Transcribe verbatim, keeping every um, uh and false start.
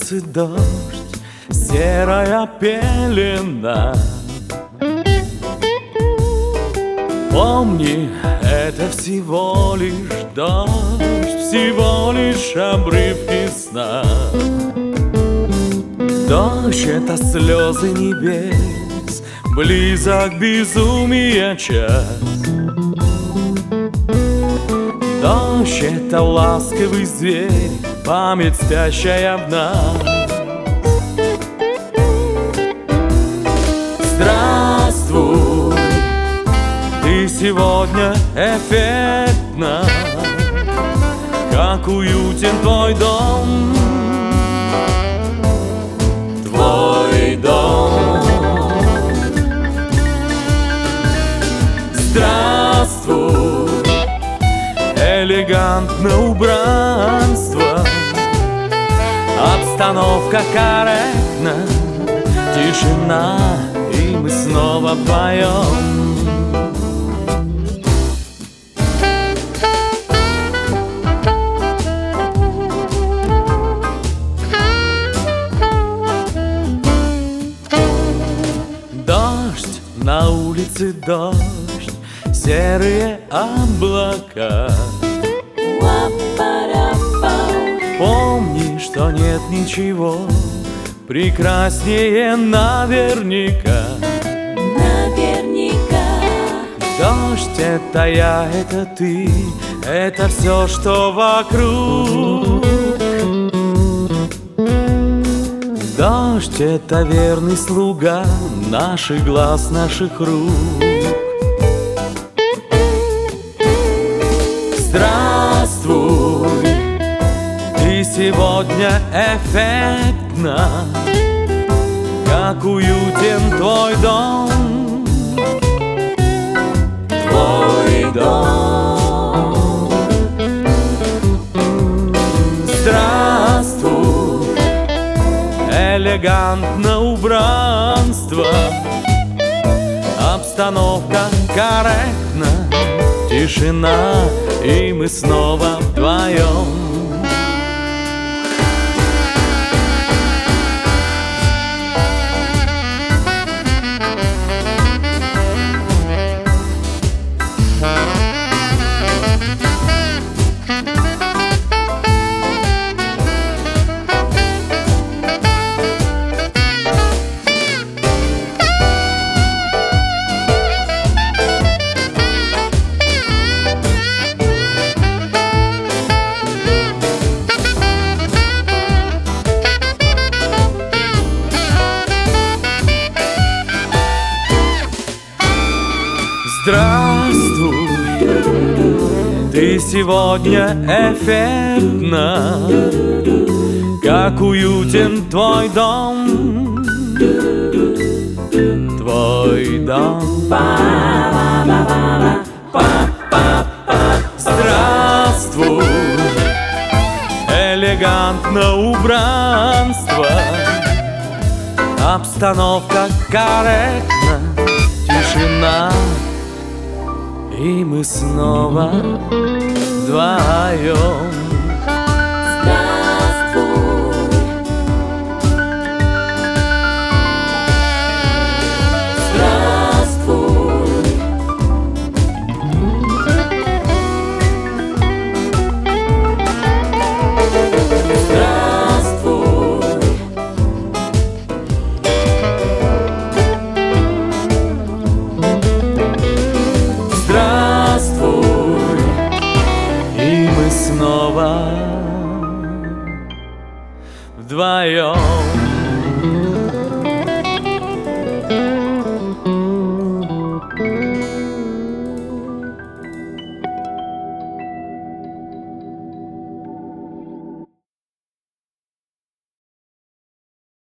улице дождь, серая пелена. Помни, это всего лишь дождь, всего лишь обрывки сна. Дождь — это слезы небес, близок безумия час. Дождь — это ласковый зверь, память спящая в нас. Здравствуй, ты сегодня эффектна, как уютен твой дом. Твой дом. Здравствуй, элегантное убранство, обстановка корректна, тишина, и мы снова вдвоем. Дождь, на улице дождь, серые облака. Помни, что нет ничего прекраснее наверняка. Наверняка. Дождь — это я, это ты, это все, что вокруг. Дождь — это верный слуга наших глаз, наших рук. Здравствуй, ты сегодня эффектна, как уютен твой дом. Твой дом. Здравствуй, элегантное убранство, обстановка корректна, тишина, и мы снова вдвоем. Здравствуй, ты сегодня эффектна, как уютен твой дом. Твой дом. Здравствуй, элегантное убранство, обстановка корректна, тишина, и мы снова вдвоем.